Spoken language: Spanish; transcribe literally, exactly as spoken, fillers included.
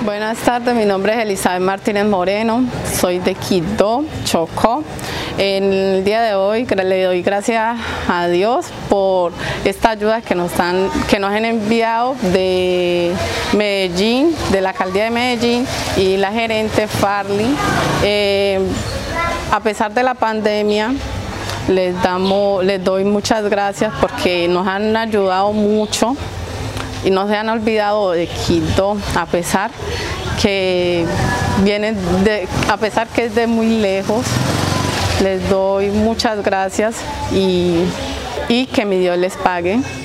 Buenas tardes, mi nombre es Elizabeth Martínez Moreno, soy de Quito, Chocó. En el día de hoy le doy gracias a Dios por esta ayuda que nos, han, que nos han enviado de Medellín, de la alcaldía de Medellín y la gerente Farley. Eh, a pesar de la pandemia, les, damos, les doy muchas gracias porque nos han ayudado mucho y no se han olvidado de Quito, a pesar que vienen de, a pesar que es de muy lejos. Les doy muchas gracias y, y que mi Dios les pague.